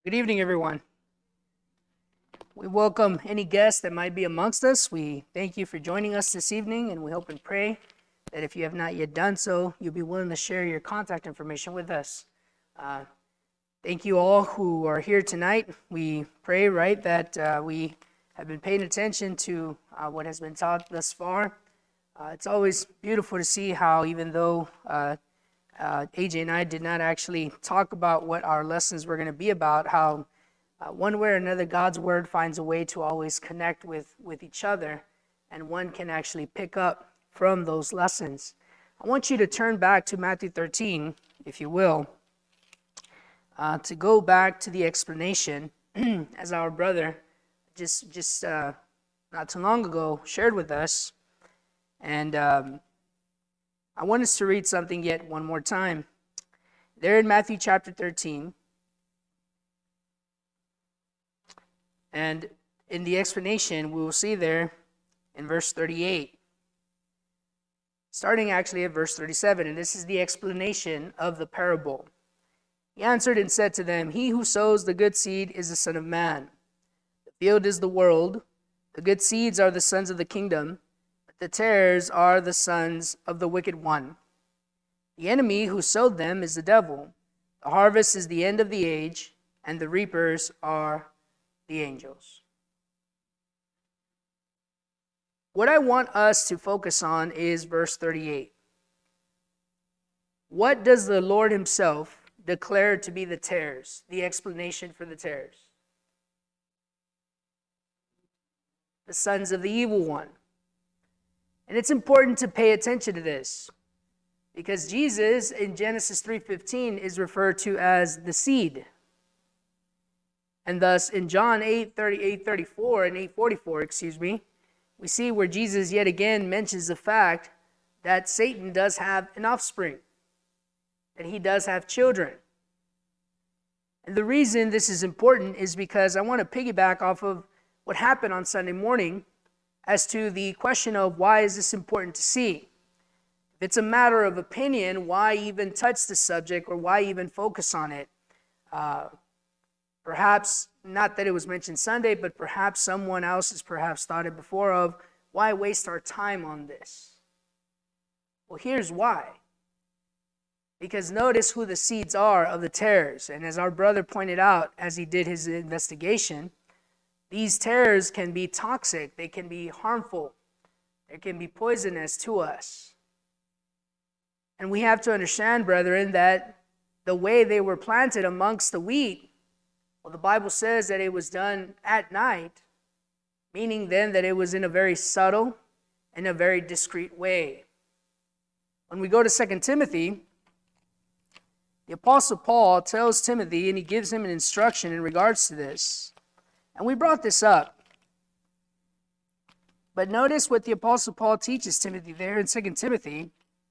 Good evening, everyone. We welcome any guests that might be amongst us. We thank you for joining us this evening, and we hope and pray that if you have not yet done so, you'll be willing to share your contact information with us. Thank you all who are here tonight. We pray, that we have been paying attention to what has been taught thus far. It's always beautiful to see how, even though AJ and I did not actually talk about what our lessons were going to be about, how one way or another God's word finds a way to always connect with each other, and one can actually pick up from those lessons. I want you to turn back to Matthew 13, if you will, to go back to the explanation as our brother just not too long ago shared with us. And I want us to read something yet one more time. There in Matthew chapter 13, and in the explanation, we will see there in verse 38, starting actually at verse 37, and this is the explanation of the parable. He answered and said to them, "He who sows the good seed is the Son of Man. The field is the world. The good seeds are the sons of the kingdom. The tares are the sons of the wicked one. The enemy who sowed them is the devil. The harvest is the end of the age, and the reapers are the angels." What I want us to focus on is verse 38. What does the Lord himself declare to be the tares, the explanation for the tares? The sons of the evil one. And it's important to pay attention to this, because Jesus in Genesis 3:15 is referred to as the seed. And thus in John 8:34 and 8:44, we see where Jesus yet again mentions the fact that Satan does have an offspring, that he does have children. And the reason this is important is because I want to piggyback off of what happened on Sunday morning as to the question of why is this important to see. If it's a matter of opinion, why even touch the subject or why even focus on it? Perhaps, not that it was mentioned Sunday, but perhaps someone else has perhaps thought it before of, why waste our time on this? Well, here's why. Because notice who the seeds are of the tares. And as our brother pointed out as he did his investigation, these tares can be toxic, they can be harmful, they can be poisonous to us. And we have to understand, brethren, that the way they were planted amongst the wheat, well, the Bible says that it was done at night, meaning then that it was in a very subtle and a very discreet way. When we go to 2 Timothy, the Apostle Paul tells Timothy, and he gives him an instruction in regards to this. And we brought this up. But notice what the Apostle Paul teaches Timothy there in 2 Timothy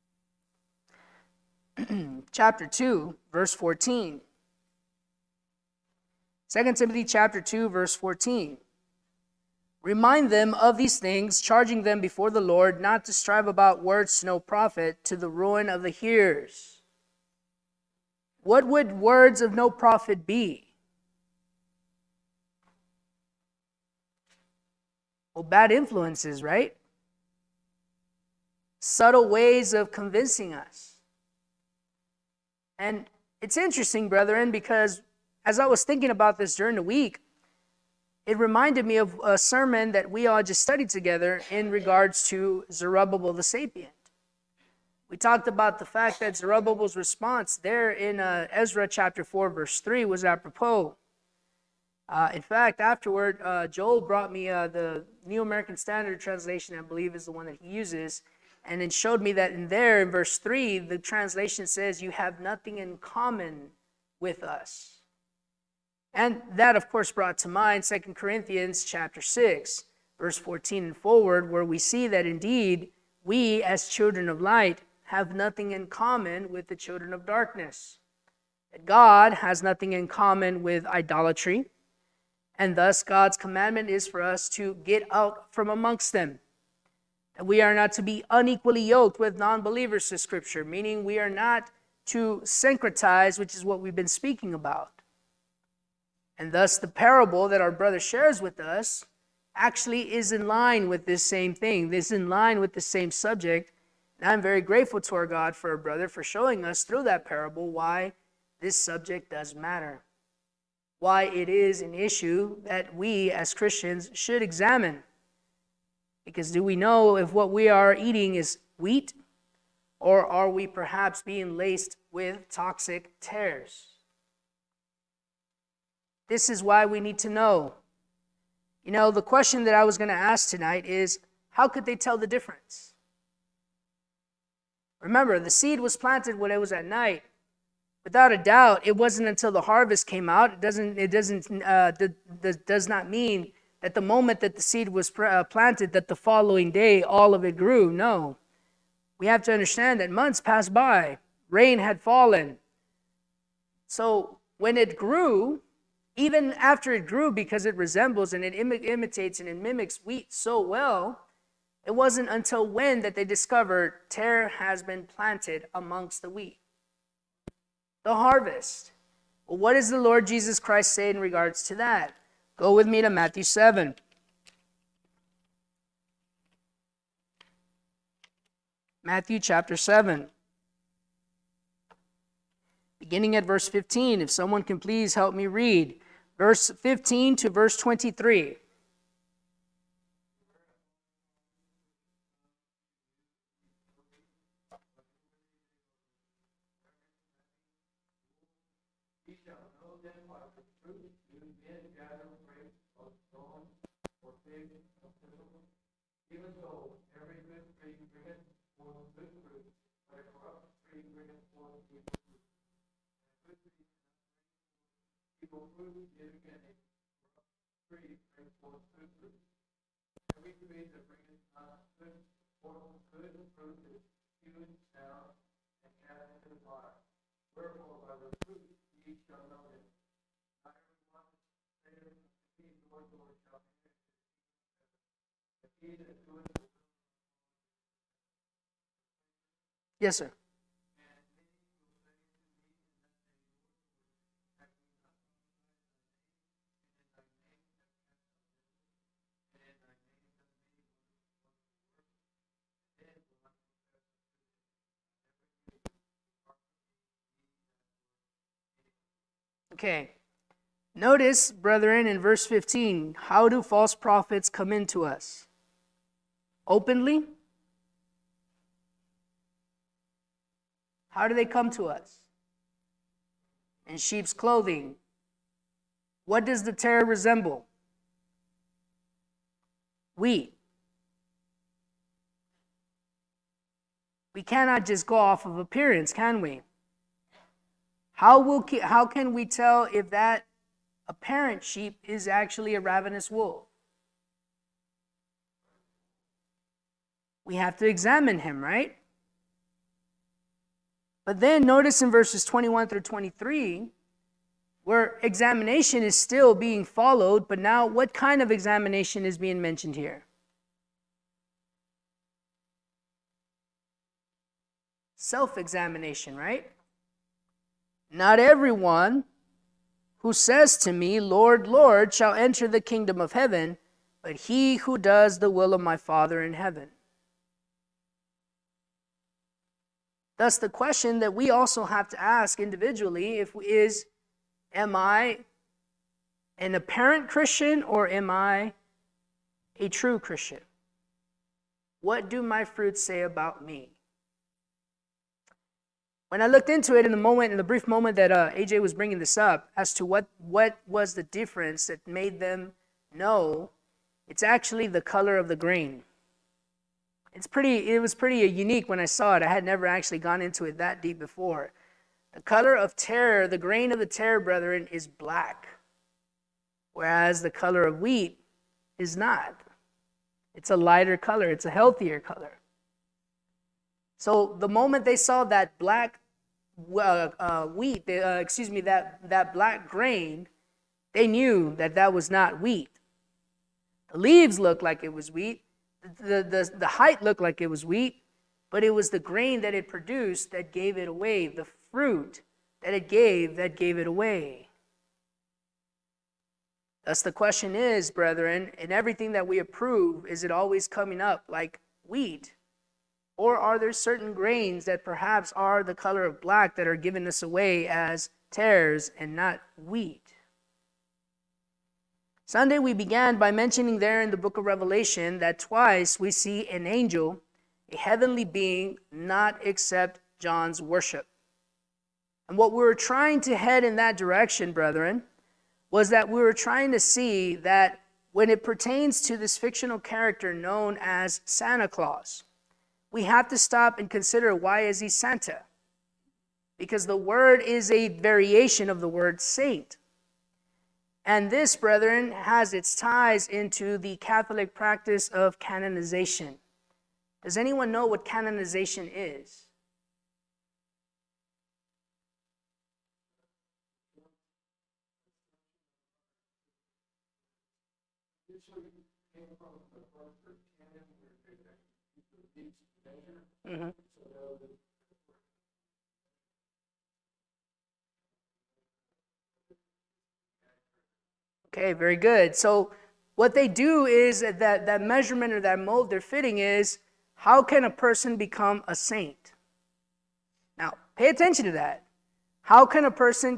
chapter 2, verse 14. 2 Timothy chapter 2, verse 14. "Remind them of these things, charging them before the Lord not to strive about words to no profit, to the ruin of the hearers." What would words of no profit be? Well, bad influences, right? Subtle ways of convincing us. And it's interesting, brethren, because as I was thinking about this during the week, it reminded me of a sermon that we all just studied together in regards to Zerubbabel the Sapient. We talked about the fact that Zerubbabel's response there in Ezra chapter 4, verse 3 was apropos. In fact, afterward, Joel brought me the New American Standard Translation, I believe is the one that he uses, and it showed me that in verse 3, the translation says, "You have nothing in common with us." And that, of course, brought to mind 2 Corinthians chapter 6, verse 14 and forward, where we see that indeed we, as children of light, have nothing in common with the children of darkness. That God has nothing in common with idolatry, and thus God's commandment is for us to get out from amongst them. That we are not to be unequally yoked with non-believers, says Scripture, meaning we are not to syncretize, which is what we've been speaking about. And thus the parable that our brother shares with us actually is in line with this same thing. This is in line with the same subject. And I'm very grateful to our God for our brother for showing us through that parable why this subject does matter. Why it is an issue that we as Christians should examine. Because do we know if what we are eating is wheat, or are we perhaps being laced with toxic tares? This is why we need to know. You know, the question that I was going to ask tonight is, how could they tell the difference? Remember, the seed was planted when it was at night. Without a doubt, it wasn't until the harvest came out. It does not mean that the moment that the seed was planted, that the following day all of it grew. No. We have to understand that months passed by. Rain had fallen. So when it grew, even after it grew, because it resembles and it imitates and it mimics wheat so well, it wasn't until when that they discovered tare has been planted amongst the wheat. The harvest. Well, what does the Lord Jesus Christ say in regards to that? Go with me to Matthew 7. Matthew chapter 7. Beginning at verse 15. If someone can please help me read. Verse 15 to verse 23. Even so, every good tree bringeth forth good fruit, but a corrupt tree bringeth forth evil fruit. And a good tree evil fruit yet again a corrupt tree brings forth good fruit. Every tree that bringeth not good fruit is hewn down and cast into the fire. Wherefore by the fruit ye shall know it. Not every one that saith unto me, Lord, Lord, shall enter into the kingdom of heaven, but he that doeth the will. Yes, sir. Okay. Notice, brethren, in verse 15, how do false prophets come into us? Openly? How do they come to us? In sheep's clothing. What does the tare resemble? Wheat. We cannot just go off of appearance, can we? How can we tell if that apparent sheep is actually a ravenous wolf? We have to examine him, right? But then notice in verses 21 through 23, where examination is still being followed, but now what kind of examination is being mentioned here? Self-examination, right? Not everyone who says to me, Lord, Lord, shall enter the kingdom of heaven, but he who does the will of my Father in heaven. Thus, the question that we also have to ask individually is, am I an apparent Christian or am I a true Christian? What do my fruits say about me? When I looked into it in the brief moment that AJ was bringing this up, as to what was the difference that made them know, it's actually the color of the grain. It was pretty unique when I saw it. I had never actually gone into it that deep before. The color of tare, the grain of the tare, brethren, is black, whereas the color of wheat is not. It's a lighter color. It's a healthier color. So the moment they saw that black wheat, that black grain, they knew that was not wheat. The leaves looked like it was wheat. The height looked like it was wheat, but it was the grain that it produced that gave it away, the fruit that it gave that gave it away. Thus the question is, brethren, in everything that we approve, is it always coming up like wheat? Or are there certain grains that perhaps are the color of black that are giving us away as tares and not wheat? Sunday we began by mentioning there in the book of Revelation that twice we see an angel, a heavenly being, not accept John's worship. And what we were trying to head in that direction, brethren, was that we were trying to see that when it pertains to this fictional character known as Santa Claus, we have to stop and consider, why is he Santa? Because the word is a variation of the word saint. And this, brethren, has its ties into the Catholic practice of canonization. Does anyone know what canonization is? Mm-hmm. Okay, very good. So what they do is that measurement or that mold they're fitting is, how can a person become a saint? Now, pay attention to that. How can a person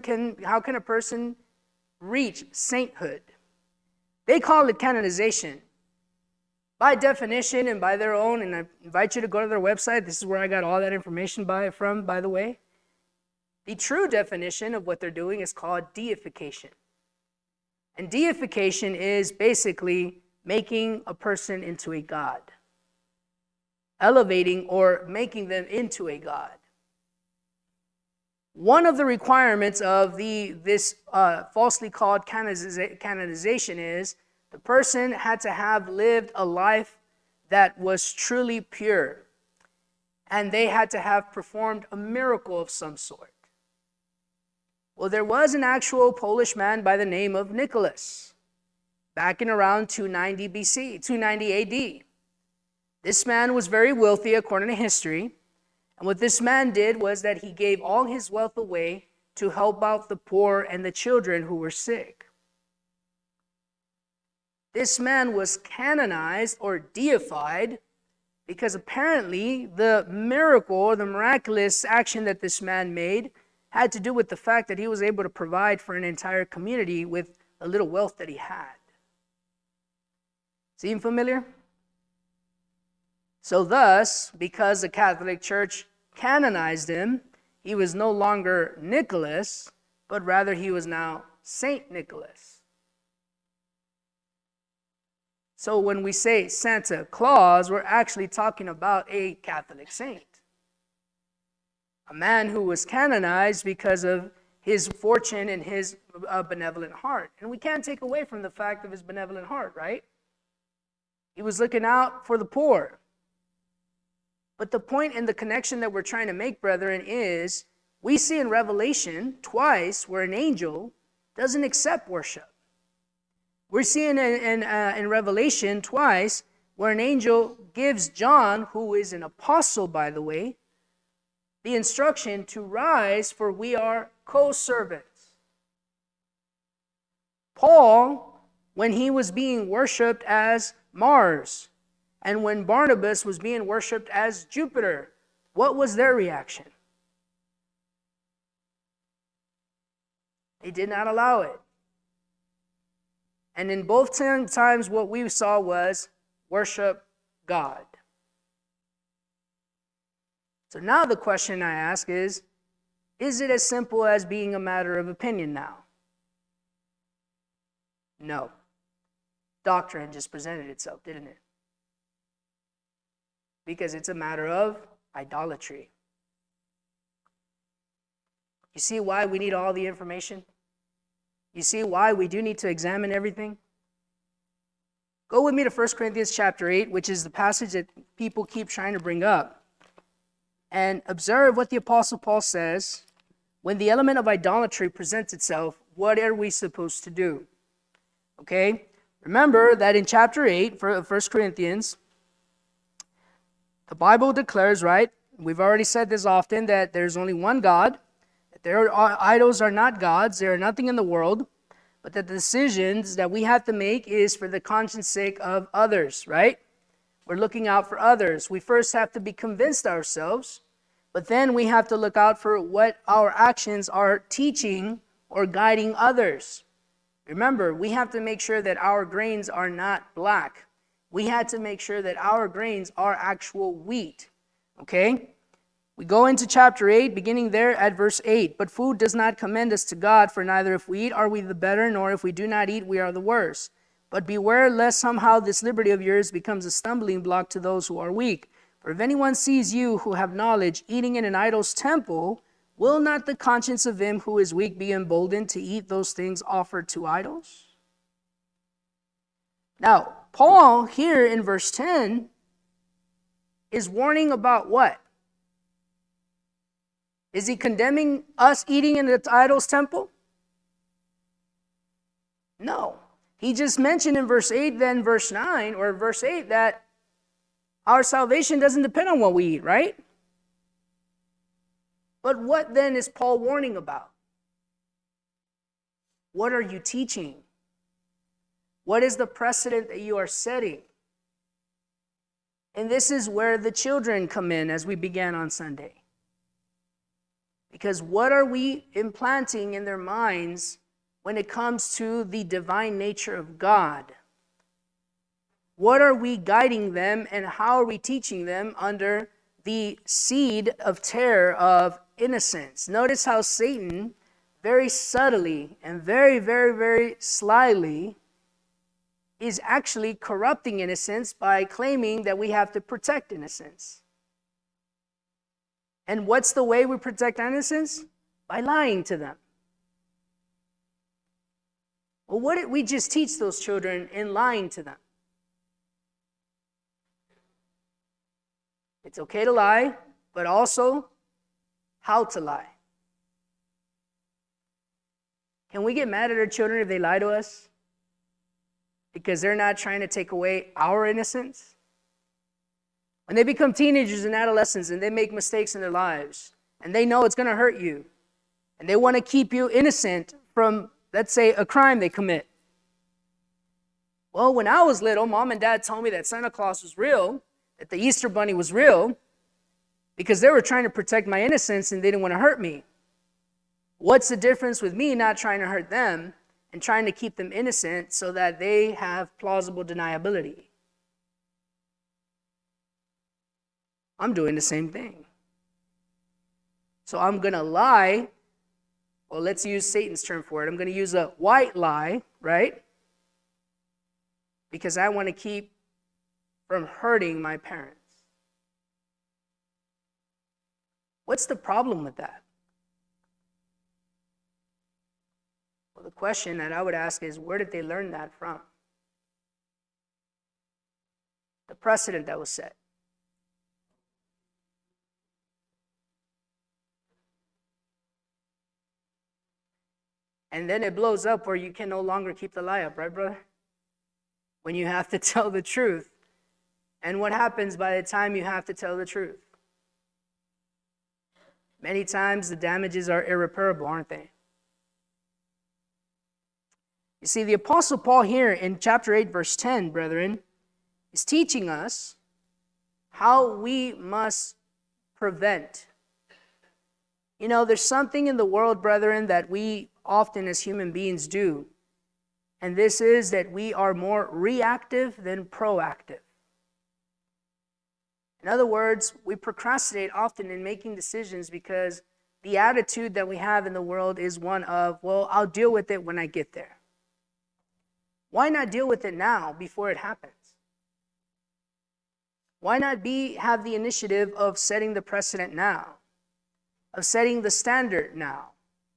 reach sainthood? They call it canonization. By definition and by their own, and I invite you to go to their website. This is where I got all that information from, by the way. The true definition of what they're doing is called deification. And deification is basically making a person into a god, elevating or making them into a god. One of the requirements of this falsely called canonization is the person had to have lived a life that was truly pure, and they had to have performed a miracle of some sort. Well, there was an actual Polish man by the name of Nicholas back in around 290 BC, 290 AD. This man was very wealthy according to history, and what this man did was that he gave all his wealth away to help out the poor and the children who were sick. This man was canonized or deified because apparently the miracle or the miraculous action that this man made had to do with the fact that he was able to provide for an entire community with the little wealth that he had. Seem familiar? So thus, because the Catholic Church canonized him, he was no longer Nicholas, but rather he was now Saint Nicholas. So when we say Santa Claus, we're actually talking about a Catholic saint. A man who was canonized because of his fortune and his benevolent heart. And we can't take away from the fact of his benevolent heart, right? He was looking out for the poor. But the point and the connection that we're trying to make, brethren, is we see in Revelation twice where an angel doesn't accept worship. We're seeing in Revelation twice where an angel gives John, who is an apostle, by the way, the instruction to rise, for we are co-servants. Paul, when he was being worshipped as Mars, and when Barnabas was being worshipped as Jupiter, what was their reaction? They did not allow it. And in both times, what we saw was worship God. So now the question I ask is it as simple as being a matter of opinion now? No. Doctrine just presented itself, didn't it? Because it's a matter of idolatry. You see why we need all the information? You see why we do need to examine everything? Go with me to 1 Corinthians chapter 8, which is the passage that people keep trying to bring up. And observe what the Apostle Paul says. When the element of idolatry presents itself, what are we supposed to do? Okay? Remember that in chapter 8 of 1 Corinthians, the Bible declares, right? We've already said this often, that there's only one God. Their idols are not gods. They are nothing in the world. but that the decisions that we have to make is for the conscience sake of others, right? We're looking out for others. We first have to be convinced ourselves, but then we have to look out for what our actions are teaching or guiding others. Remember, we have to make sure that our grains are not black. We had to make sure that our grains are actual wheat, okay? We go into chapter 8, beginning there at verse 8. But food does not commend us to God, for neither if we eat are we the better, nor if we do not eat we are the worse. But beware lest somehow this liberty of yours becomes a stumbling block to those who are weak. For if anyone sees you who have knowledge eating in an idol's temple, will not the conscience of him who is weak be emboldened to eat those things offered to idols? Now, Paul here in verse 10 is warning about what? Is he condemning us eating in the idol's temple? No. He just mentioned in verse 8, then verse 9, or verse 8, that our salvation doesn't depend on what we eat, right? But what then is Paul warning about? What are you teaching? What is the precedent that you are setting? And this is where the children come in, as we began on Sunday. Because what are we implanting in their minds when it comes to the divine nature of God? What are we guiding them, and how are we teaching them under the seed of terror of innocence? Notice how Satan very subtly and very, very, very slyly is actually corrupting innocence by claiming that we have to protect innocence. And what's the way we protect innocence? By lying to them. Well, what did we just teach those children in lying to them? It's okay to lie, but also how to lie. Can we get mad at our children if they lie to us? Because they're not trying to take away our innocence? When they become teenagers and adolescents and they make mistakes in their lives, and they know it's going to hurt you, and they want to keep you innocent from, let's say, a crime they commit. Well, when I was little, Mom and Dad told me that Santa Claus was real, that the Easter Bunny was real, because they were trying to protect my innocence and they didn't want to hurt me. What's the difference with me not trying to hurt them and trying to keep them innocent so that they have plausible deniability? I'm doing the same thing. So I'm going to lie. Well, let's use Satan's term for it. I'm going to use a white lie, right? Because I want to keep from hurting my parents. What's the problem with that? Well, the question that I would ask is, where did they learn that from? The precedent that was set. And then it blows up where you can no longer keep the lie up, right, brother? When you have to tell the truth. And what happens by the time you have to tell the truth? Many times the damages are irreparable, aren't they? You see, the Apostle Paul here in chapter 8, verse 10, brethren, is teaching us how we must prevent. You know, there's something in the world, brethren, that we often as human beings do. And this is that we are more reactive than proactive. In other words, we procrastinate often in making decisions because the attitude that we have in the world is one of, well, I'll deal with it when I get there. Why not deal with it now before it happens? Why not have the initiative of setting the precedent now, of setting the standard now?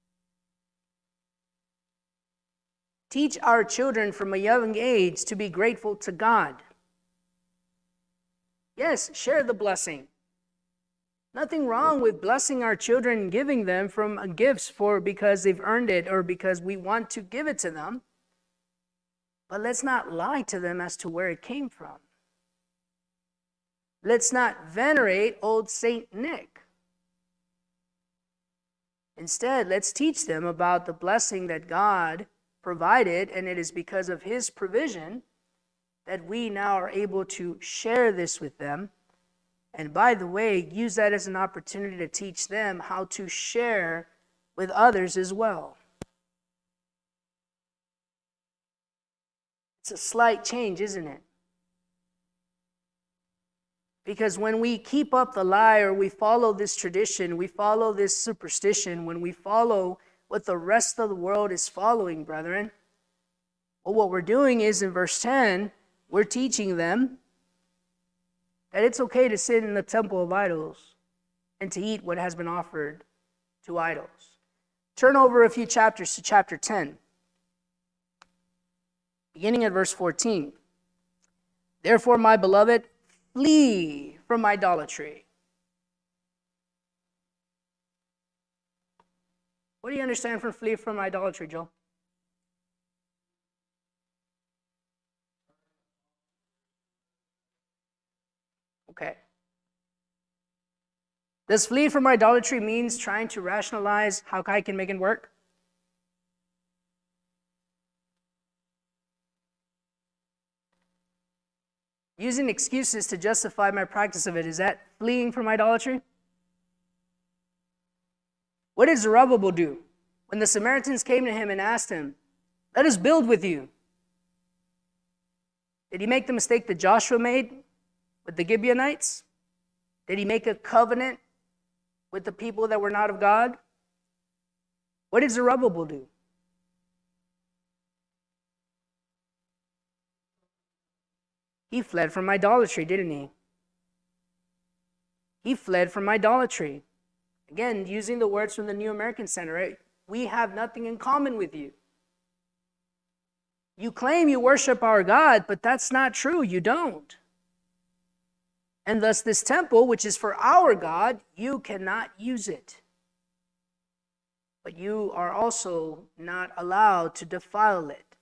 Teach our children from a young age to be grateful to God. Yes, share the blessing. Nothing wrong with blessing our children and giving them from gifts because they've earned it or because we want to give it to them. But let's not lie to them as to where it came from. Let's not venerate old Saint Nick. Instead, let's teach them about the blessing that God provided, and it is because of his provision that we now are able to share this with them. And by the way, use that as an opportunity to teach them how to share with others as well. It's a slight change, isn't it? Because when we keep up the lie, or we follow this tradition, we follow this superstition, when we follow what the rest of the world is following, brethren, well, what we're doing is, in verse 10, we're teaching them that it's okay to sit in the temple of idols and to eat what has been offered to idols. Turn over a few chapters to chapter 10, beginning at verse 14. Therefore, my beloved, flee from idolatry. What do you understand from flee from idolatry, Joe? Okay. Does flee from idolatry means trying to rationalize how I can make it work? Using excuses to justify my practice of it, is that fleeing from idolatry? What did Zerubbabel do when the Samaritans came to him and asked him, let us build with you? Did he make the mistake that Joshua made with the Gibeonites? Did he make a covenant with the people that were not of God? What did Zerubbabel do? He fled from idolatry, didn't he? He fled from idolatry. Again, using the words from the New American Standard, right? We have nothing in common with you. You claim you worship our God, but that's not true. You don't. And thus this temple, which is for our God, you cannot use it. But you are also not allowed to defile it.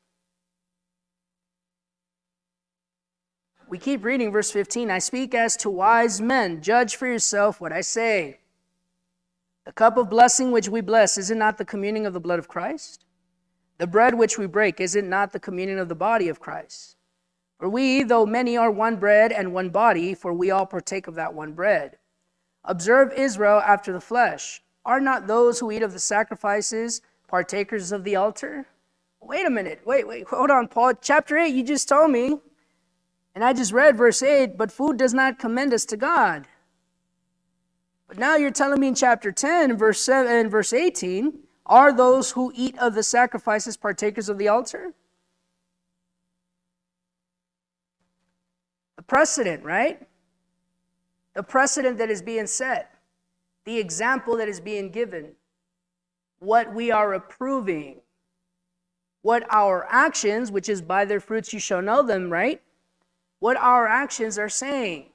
We keep reading verse 15. I speak as to wise men. Judge for yourself what I say. The cup of blessing which we bless, is it not the communion of the blood of Christ? The bread which we break, is it not the communion of the body of Christ? For we, though many, are one bread and one body, for we all partake of that one bread. Observe Israel after the flesh. Are not those who eat of the sacrifices partakers of the altar? Wait a minute. Wait, hold on, Paul. Chapter 8, you just told me. And I just read verse 8, but food does not commend us to God. But now you're telling me in chapter 10, verse 7 and verse 18, are those who eat of the sacrifices partakers of the altar? The precedent, right? The precedent that is being set. The example that is being given. What we are approving. What our actions, which is by their fruits you shall know them, right? What our actions are saying.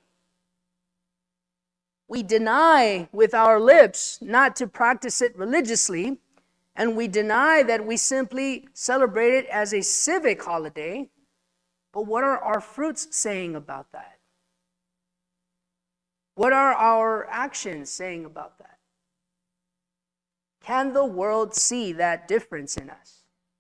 We deny with our lips not to practice it religiously, and we deny that we simply celebrate it as a civic holiday, but what are our fruits saying about that? What are our actions saying about that? Can the world see that difference in us?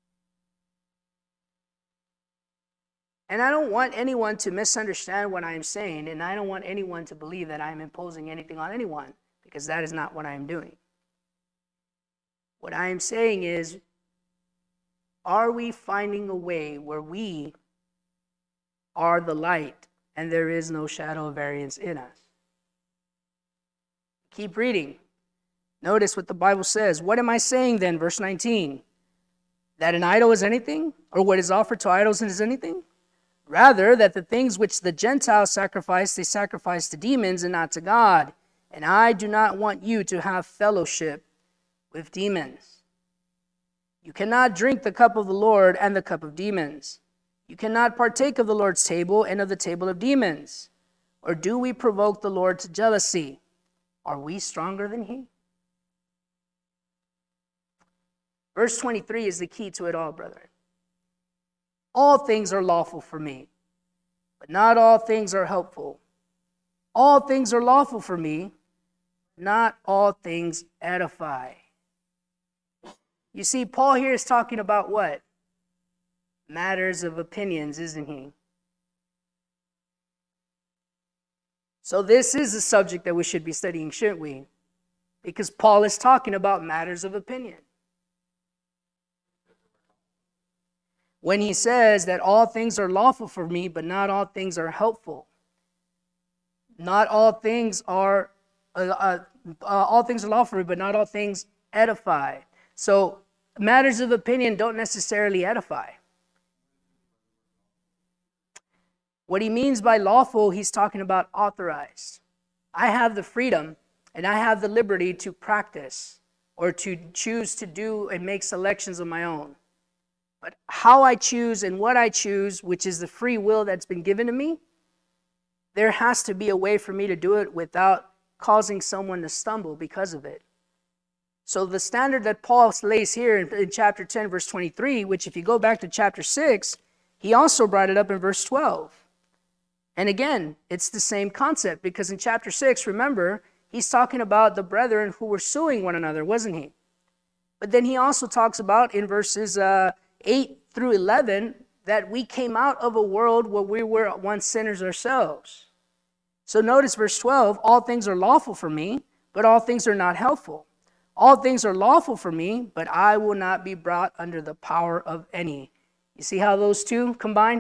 And I don't want anyone to misunderstand what I am saying, and I don't want anyone to believe that I am imposing anything on anyone, because that is not what I am doing. What I am saying is, are we finding a way where we are the light and there is no shadow of variance in us? Keep reading. Notice what the Bible says. What am I saying then? Verse 19. That an idol is anything? Or what is offered to idols is anything? Rather, that the things which the Gentiles sacrifice, they sacrifice to demons and not to God. And I do not want you to have fellowship with demons. You cannot drink the cup of the Lord and the cup of demons. You cannot partake of the Lord's table and of the table of demons. Or do we provoke the Lord to jealousy? Are we stronger than he? Verse 23 is the key to it all, brethren. All things are lawful for me, but not all things are helpful. All things are lawful for me, not all things edify. You see, Paul here is talking about what? matters of opinions, isn't he? So this is a subject that we should be studying, shouldn't we? Because Paul is talking about matters of opinion. When he says that all things are lawful for me, but not all things are helpful. Not all things are, all things are lawful for me, but not all things edify. So matters of opinion don't necessarily edify. What he means by lawful, he's talking about authorized. I have the freedom and I have the liberty to practice or to choose to do and make selections of my own. But how I choose and what I choose, which is the free will that's been given to me, there has to be a way for me to do it without causing someone to stumble because of it. So the standard that Paul lays here in chapter 10, verse 23, which if you go back to chapter 6, he also brought it up in verse 12. And again, it's the same concept because in chapter 6, remember, he's talking about the brethren who were suing one another, wasn't he? But then he also talks about in verses 8 through 11 that we came out of a world where we were once sinners ourselves. So notice verse 12, all things are lawful for me, but all things are not helpful. All things are lawful for me, but I will not be brought under the power of any. You see how those two combine?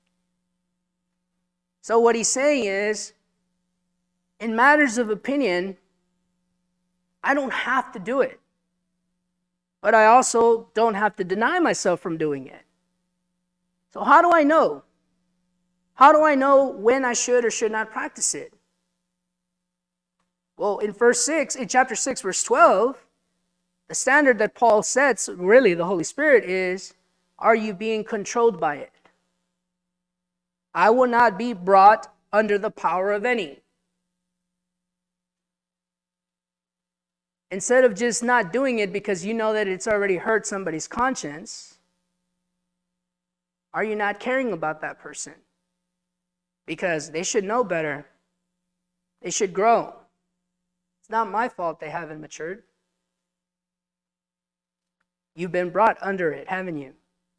So what he's saying is, in matters of opinion, I don't have to do it. But I also don't have to deny myself from doing it. So how do I know? How do I know when I should or should not practice it? Well, in chapter 6, verse 12, the standard that Paul sets, really the Holy Spirit, is, are you being controlled by it? I will not be brought under the power of any. Instead of just not doing it because you know that it's already hurt somebody's conscience, are you not caring about that person? Because they should know better. They should grow. It's not my fault they haven't matured. You've been brought under it, haven't you?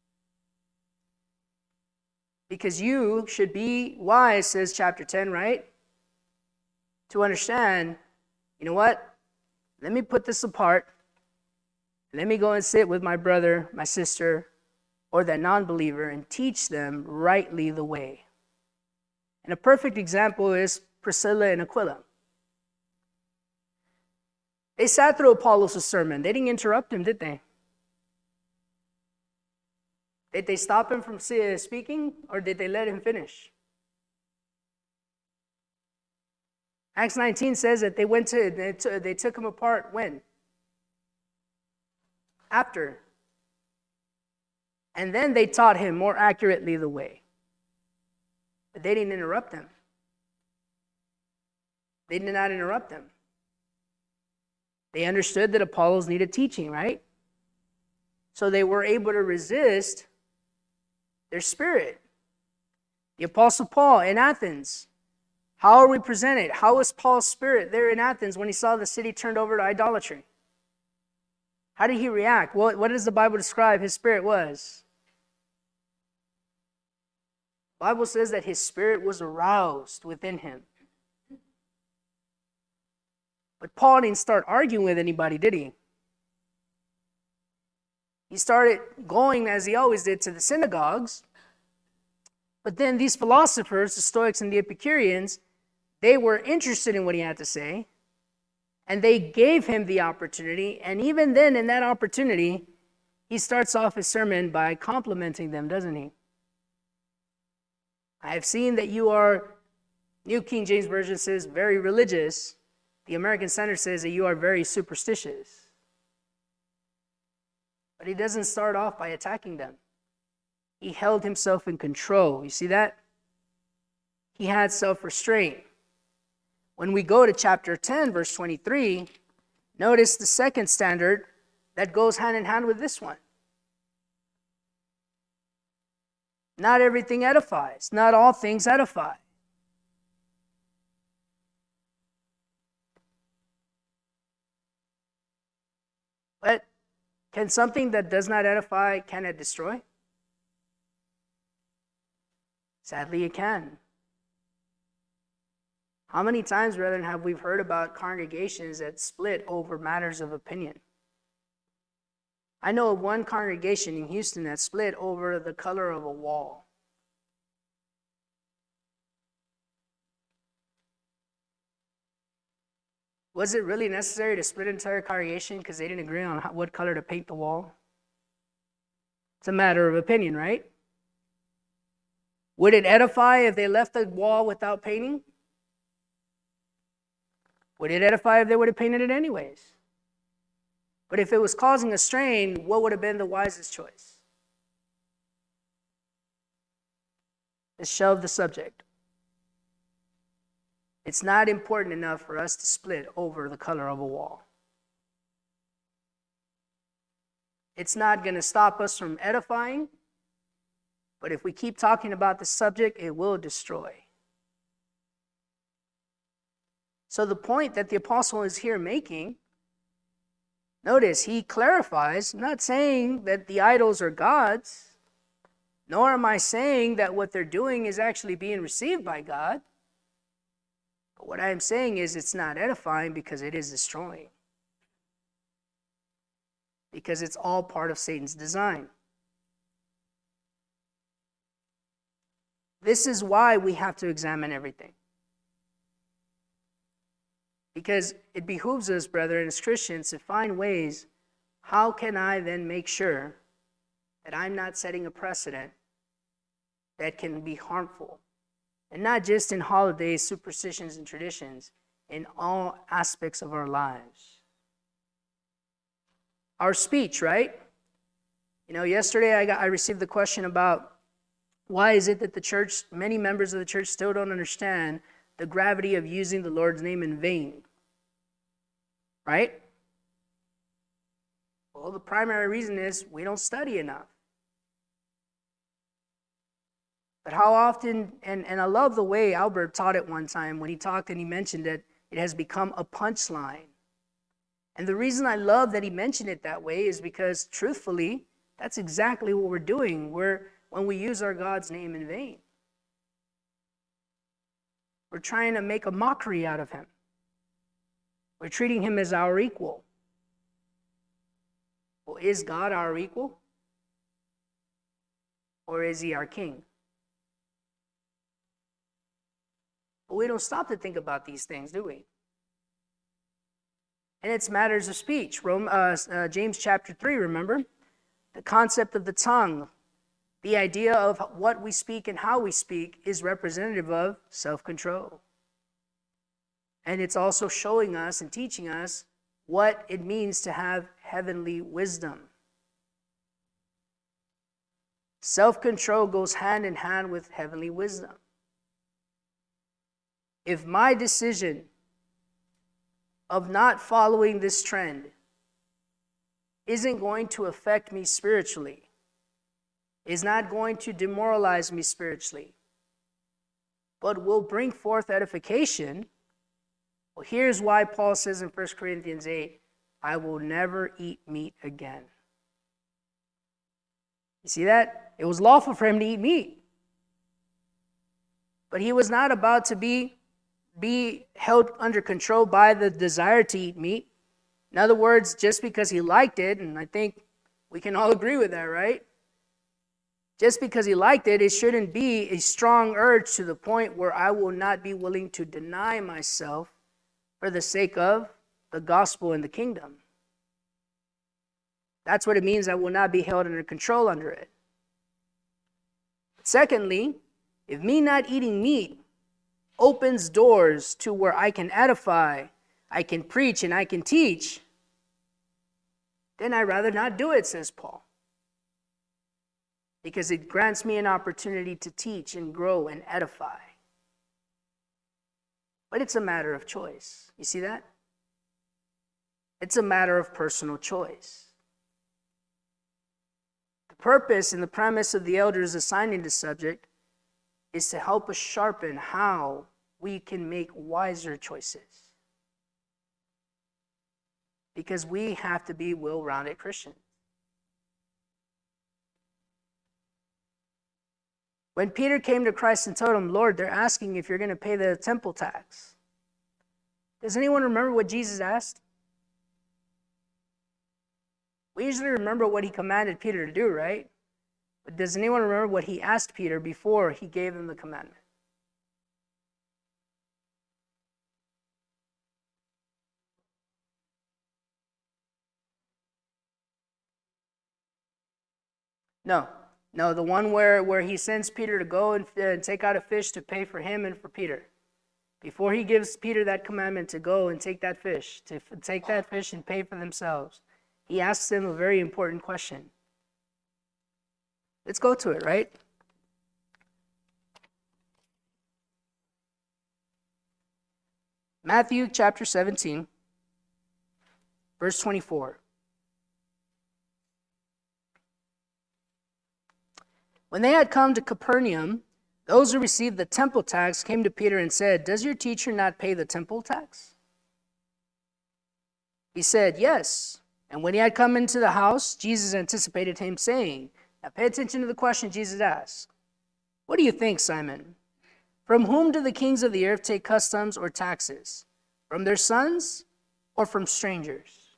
Because you should be wise, says chapter 10, right? To understand, you know what? Let me put this apart. Let me go and sit with my brother, my sister, or that non-believer and teach them rightly the way. And a perfect example is Priscilla and Aquila. They sat through Apollos' sermon. They didn't interrupt him, did they? Did they stop him from speaking, or did they let him finish? Acts 19 says that they took him apart when? After. And then they taught him more accurately the way. But they didn't interrupt him. They did not interrupt him. They understood that Apollos needed teaching, right? So they were able to resist their spirit. The Apostle Paul in Athens. How are we presented? How was Paul's spirit there in Athens when he saw the city turned over to idolatry? How did he react? What does the Bible describe his spirit was? The Bible says that his spirit was aroused within him. But Paul didn't start arguing with anybody, did he? He started going, as he always did, to the synagogues. But then these philosophers, the Stoics and the Epicureans, they were interested in what he had to say. And they gave him the opportunity. And even then, in that opportunity, he starts off his sermon by complimenting them, doesn't he? I have seen that you are, New King James Version says, very religious. The American Standard says that you are very superstitious. But he doesn't start off by attacking them. He held himself in control. You see that? He had self-restraint. When we go to chapter 10, verse 23, notice the second standard that goes hand in hand with this one. Not everything edifies. Not all things edify. But can something that does not edify, can it destroy? Sadly, it can. How many times, brethren, have we heard about congregations that split over matters of opinion? I know of one congregation in Houston that split over the color of a wall. Was it really necessary to split an entire congregation because they didn't agree on what color to paint the wall? It's a matter of opinion, right? Would it edify if they left the wall without painting? Would it edify if they would have painted it anyways? But if it was causing a strain, what would have been the wisest choice? Let's shelve the subject. It's not important enough for us to split over the color of a wall. It's not going to stop us from edifying, but if we keep talking about the subject, it will destroy. So the point that the apostle is here making, notice he clarifies, I'm not saying that the idols are gods, nor am I saying that what they're doing is actually being received by God. But what I am saying is it's not edifying because it is destroying. Because it's all part of Satan's design. This is why we have to examine everything. Because it behooves us, brethren, as Christians, to find ways, how can I then make sure that I'm not setting a precedent that can be harmful? And not just in holidays, superstitions, and traditions, in all aspects of our lives. Our speech, right? You know, yesterday I received the question about why is it that the church, many members of the church still don't understand the gravity of using the Lord's name in vain, right? Well, the primary reason is we don't study enough. But how often, and I love the way Albert taught it one time when he talked and he mentioned that it has become a punchline. And the reason I love that he mentioned it that way is because, truthfully, that's exactly what we're doing when we use our God's name in vain. We're trying to make a mockery out of him. We're treating him as our equal. Well, is God our equal? Or is he our king? But we don't stop to think about these things, do we? And it's matters of speech. James chapter 3, remember? The concept of the tongue, the idea of what we speak and how we speak is representative of self-control. And it's also showing us and teaching us what it means to have heavenly wisdom. Self-control goes hand in hand with heavenly wisdom. If my decision of not following this trend isn't going to affect me spiritually, is not going to demoralize me spiritually, but will bring forth edification, well, here's why Paul says in 1 Corinthians 8, I will never eat meat again. You see that? It was lawful for him to eat meat. But he was not about to be held under control by the desire to eat meat. In other words, just because he liked it, and I think we can all agree with that, right? Just because he liked it, it shouldn't be a strong urge to the point where I will not be willing to deny myself for the sake of the gospel and the kingdom. That's what it means. I will not be held under control under it. Secondly, if me not eating meat opens doors to where I can edify, I can preach, and I can teach, then I'd rather not do it, says Paul. Because it grants me an opportunity to teach and grow and edify. But it's a matter of choice. You see that? It's a matter of personal choice. The purpose and the premise of the elders assigning the subject is to help us sharpen how we can make wiser choices. Because we have to be well-rounded Christians. When Peter came to Christ and told him, Lord, they're asking if you're going to pay the temple tax. Does anyone remember what Jesus asked? We usually remember what he commanded Peter to do, right? But does anyone remember what he asked Peter before he gave him the commandment? No, the one where he sends Peter to go and take out a fish to pay for him and for Peter. Before he gives Peter that commandment to go and take that fish, and pay for themselves, he asks him a very important question. Let's go to it, right? Matthew chapter 17, verse 24. When they had come to Capernaum, those who received the temple tax came to Peter and said, "Does your teacher not pay the temple tax?" He said, "Yes." And when he had come into the house, Jesus anticipated him, saying, now pay attention to the question Jesus asked. What do you think, Simon? From whom do the kings of the earth take customs or taxes? From their sons or from strangers?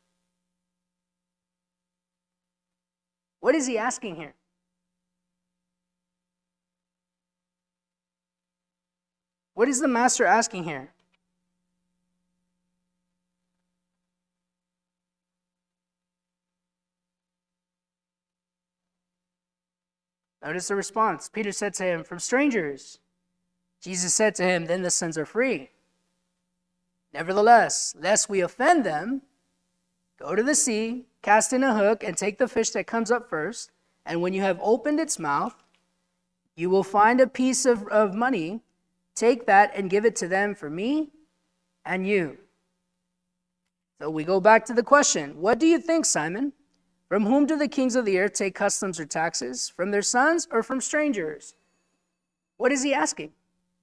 What is he asking here? What is the master asking here? Notice the response. Peter said to him, from strangers. Jesus said to him, then the sons are free. Nevertheless, lest we offend them, go to the sea, cast in a hook, and take the fish that comes up first. And when you have opened its mouth, you will find a piece of money. Take that and give it to them for me and you. So we go back to the question. What do you think, Simon? From whom do the kings of the earth take customs or taxes? From their sons or from strangers? What is he asking?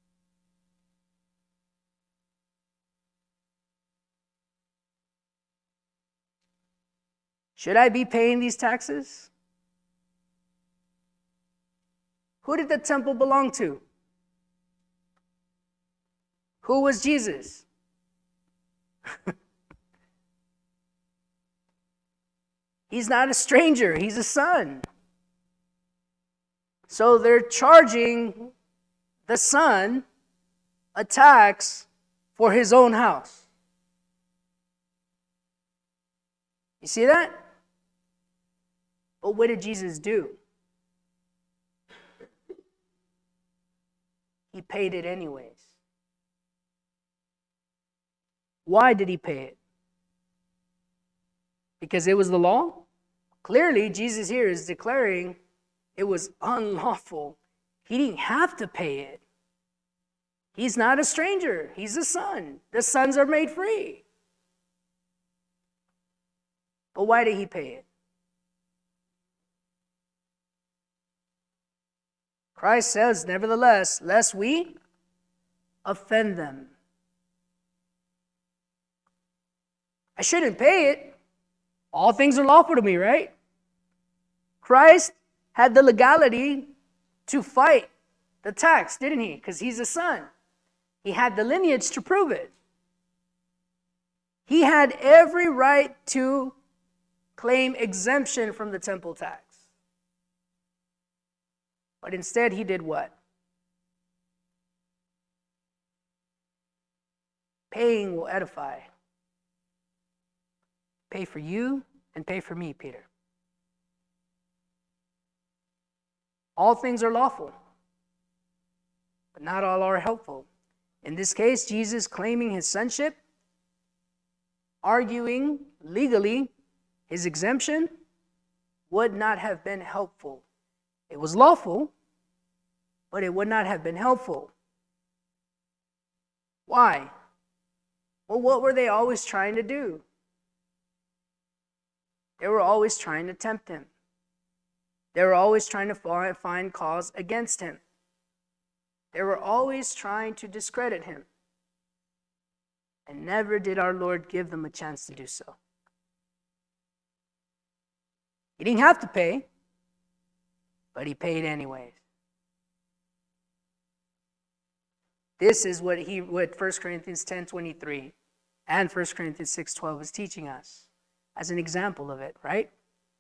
Should I be paying these taxes? Who did the temple belong to? Who was Jesus? He's not a stranger, he's a son. So they're charging the son a tax for his own house. You see that? But what did Jesus do? He paid it anyways. Why did he pay it? Because it was the law? Clearly, Jesus here is declaring it was unlawful. He didn't have to pay it. He's not a stranger. He's a son. The sons are made free. But why did he pay it? Christ says, nevertheless, lest we offend them. I shouldn't pay it. All things are lawful to me, right? Christ had the legality to fight the tax, didn't he? Because he's a son. He had the lineage to prove it. He had every right to claim exemption from the temple tax. But instead, he did what? Paying will edify. Pay for you and pay for me, Peter. All things are lawful, but not all are helpful. In this case, Jesus claiming his sonship, arguing legally his exemption, would not have been helpful. It was lawful, but it would not have been helpful. Why? Well, what were they always trying to do? They were always trying to tempt him. They were always trying to find cause against him. They were always trying to discredit him. And never did our Lord give them a chance to do so. He didn't have to pay, but he paid anyways. This is what 1 Corinthians 10:23 and 1 Corinthians 6:12 is teaching us as an example of it, right?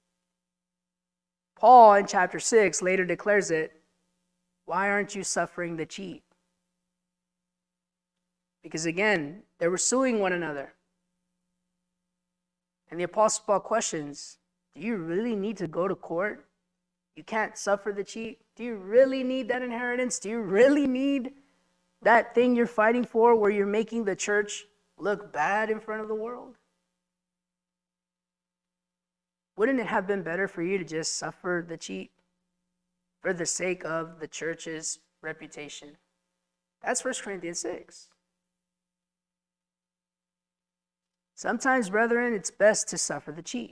Paul in chapter 6 later declares it, why aren't you suffering the cheat? Because again, they were suing one another. And the Apostle Paul questions, do you really need to go to court? You can't suffer the cheat? Do you really need that inheritance? Do you really need that thing you're fighting for where you're making the church look bad in front of the world? Wouldn't it have been better for you to just suffer the cheat for the sake of the church's reputation? That's 1 Corinthians 6. Sometimes, brethren, it's best to suffer the cheat.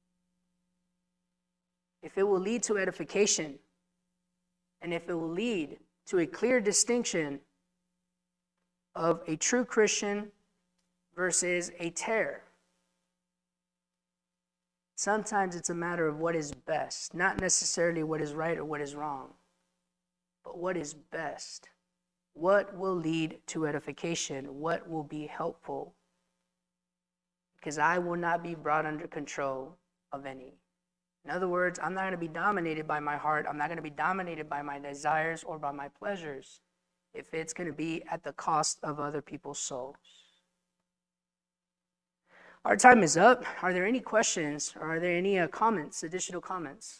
If it will lead to edification, and if it will lead to a clear distinction of a true Christian versus a tare. Sometimes it's a matter of what is best, not necessarily what is right or what is wrong, but what is best. What will lead to edification? What will be helpful? Because I will not be brought under control of any. In other words, I'm not going to be dominated by my heart. I'm not going to be dominated by my desires or by my pleasures if it's going to be at the cost of other people's souls. Our time is up. Are there any questions or are there any comments, additional comments?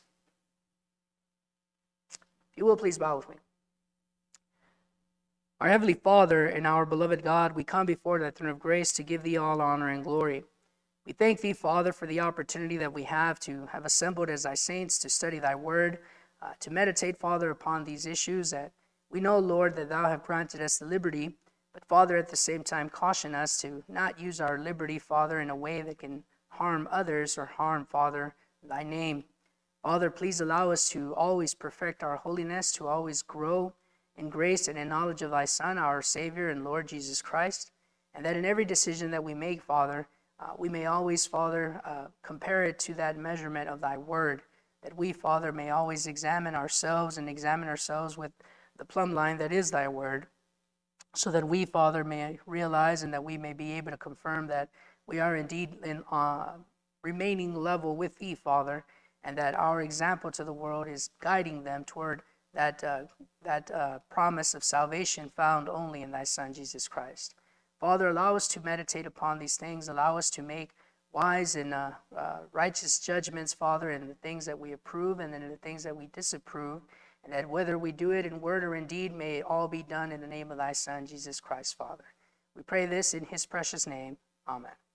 If you will, please bow with me. Our Heavenly Father and our beloved God, we come before thy throne of grace to give thee all honor and glory. We thank thee, Father, for the opportunity that we have to have assembled as thy saints to study thy word, to meditate, Father, upon these issues that we know, Lord, that thou have granted us the liberty, but Father, at the same time, caution us to not use our liberty, Father, in a way that can harm others or harm, Father, thy name. Father, please allow us to always perfect our holiness, to always grow in grace and in knowledge of thy Son, our Savior and Lord Jesus Christ, and that in every decision that we make, Father, we may always, Father, compare it to that measurement of thy word, that we, Father, may always examine ourselves with the plumb line that is thy word, so that we, Father, may realize and that we may be able to confirm that we are indeed in remaining level with thee, Father, and that our example to the world is guiding them toward that promise of salvation found only in thy Son, Jesus Christ. Father, allow us to meditate upon these things. Allow us to make wise and righteous judgments, Father, in the things that we approve and in the things that we disapprove. And that whether we do it in word or in deed, may it all be done in the name of thy Son, Jesus Christ, Father. We pray this in his precious name. Amen.